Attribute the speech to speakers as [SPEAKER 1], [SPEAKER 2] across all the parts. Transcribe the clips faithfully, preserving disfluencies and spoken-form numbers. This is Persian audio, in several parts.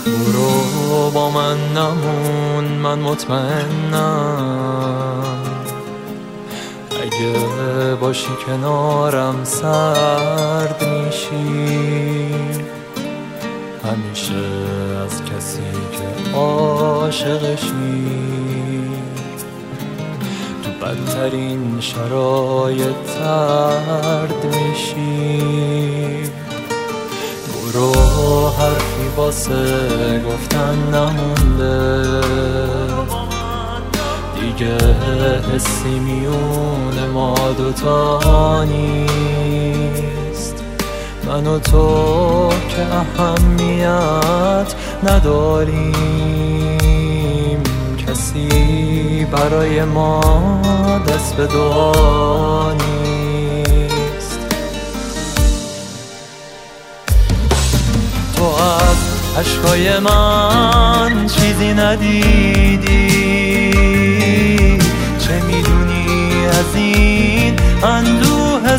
[SPEAKER 1] برو با من نمون، من مطمئنم اگه باشی کنارم سرد میشی. همیشه از کسی که عاشقشی تو بدترین شرایط ترد میشی. برو حرفی واسه گفتن نمونده دیگه، حسی میون ما دوتا نیست. من و تو که اهمیت نداریم، کسی برای ما دست به دعا نیست. تو از عشقای من چیزی ندیدی، چه میدونی از این اندوه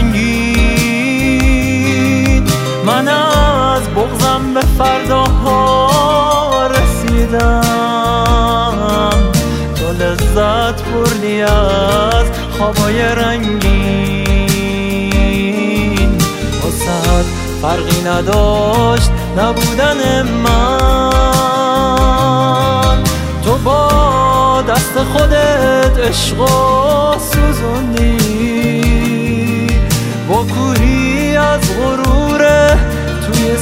[SPEAKER 1] سنگین؟ من از بغضم به فرداها رسیدم، تو لذت بردی از خوابای رنگین. واسه فرقی نداشت نبودن من، تو با دست خودت عشقو سوزوندی. با کوهی از غروره توی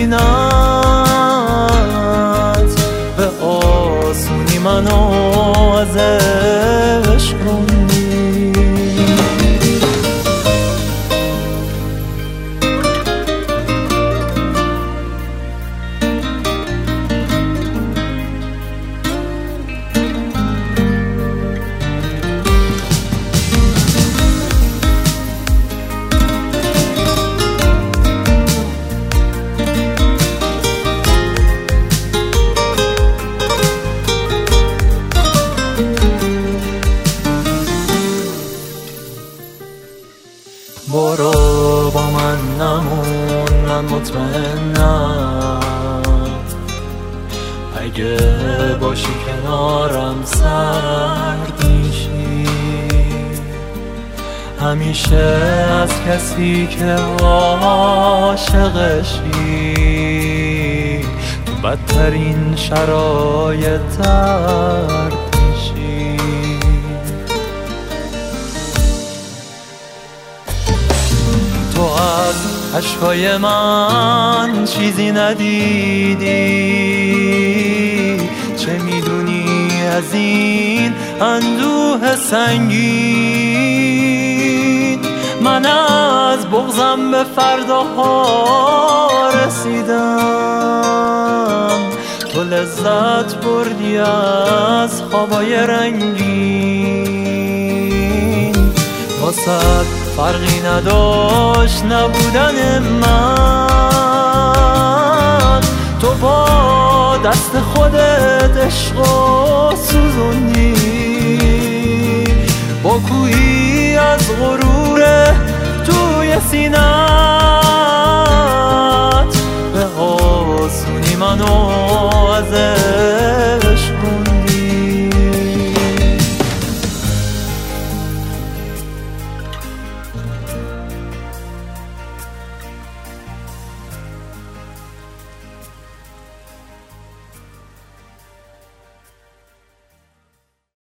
[SPEAKER 1] سینت، به آسونی منو از عشق روندی. برو با من نمون، من مطمئنم اگه باشی کنارم سرد میشی. همیشه از کسی که عاشقشی تو بدترین شرایط ترد میشی. تو از عشقای من چیزی ندیدی، چه میدونی از این اندوه سنگین؟ من از بغضم به فرداها رسیدم، تو لذت بردی از خوابای رنگین. واسه فرقی نداشت نبودن من، تو با دست خودت عشقو سوزوندی. با کوهی از غروره توی سینه